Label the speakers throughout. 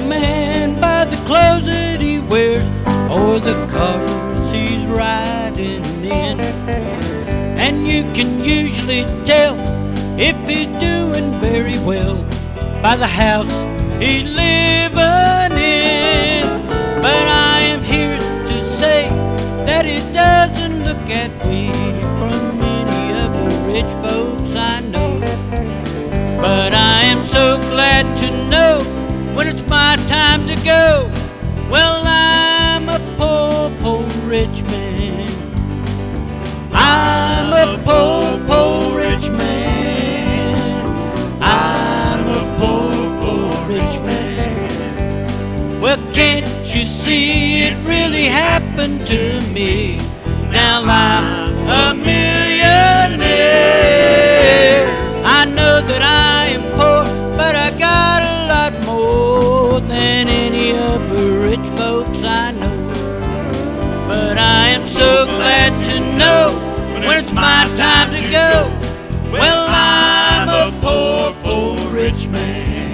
Speaker 1: man by the clothes that he wears or the cars he's riding in. And you can usually tell if he's doing very well by the house he's living in. But I am here to say that he doesn't look at me from many of the rich folks I know. But I am so glad to know when it's my time to go, well, I'm a poor, poor rich man. I'm a poor, poor rich man. I'm a poor, poor rich man. Well, can't you see it really happened to me? Now I'm a millionaire. I know that I am poor, but I got a lot more than any of the rich folks I know. But I am so glad to know when it's my time to go, well, I'm a poor, poor rich man.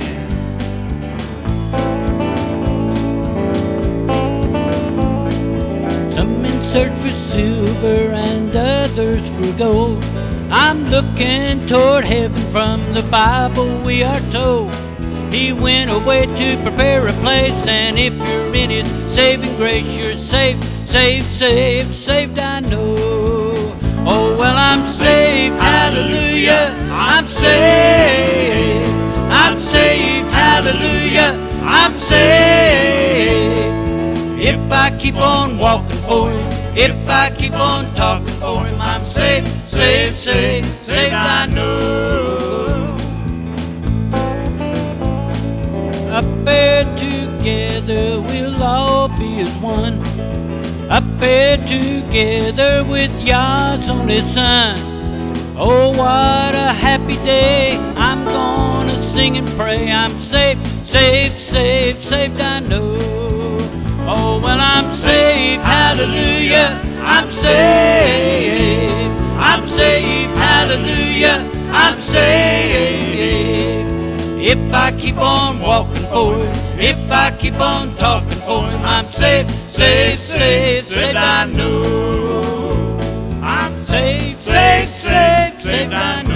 Speaker 1: Some men search for silver and others for gold. I'm looking toward heaven from the Bible, we are told. He went away to prepare a place, and if you're in His saving grace, you're saved, saved, saved, saved, I know. Oh, well, I'm saved, hallelujah, I'm saved. I'm saved, hallelujah, I'm saved. If I keep on walking for Him, if I keep on talking for Him, I'm saved, saved, saved, saved, I know. Up there together we'll all be as one. Up there together with Yah's only Son. Oh, what a happy day. I'm gonna sing and pray. I'm saved, saved, saved, saved, I know. Oh, well, I'm saved, hallelujah, I'm saved. I'm saved, hallelujah, I'm saved. If I keep on walking for Him, if I keep on talking for Him, I'm saved, saved, saved, saved, I know. I'm saved, saved, saved, saved, I know.